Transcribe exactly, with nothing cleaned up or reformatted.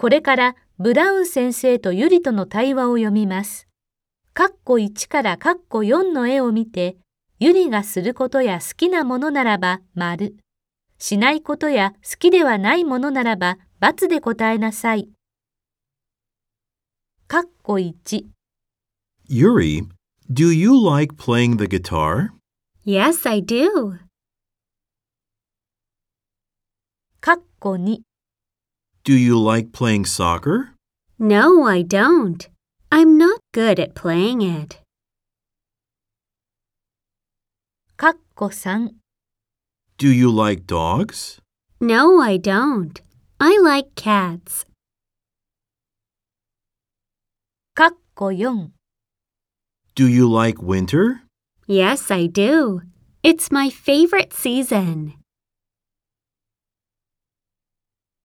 これからブラウン先生とユリとの対話を読みます。カッコいちからカッコよんの絵を見て、ユリがすることや好きなものならば丸、しないことや好きではないものならば×で答えなさい。カッコいち Yuri, do you like playing the guitar? Yes, I do. カッコに Do you like playing soccer? No, I don't. I'm not good at playing it. カッコさん Do you like dogs? No, I don't. I like cats. カッコよん Do you like winter? Yes, I do. It's my favorite season.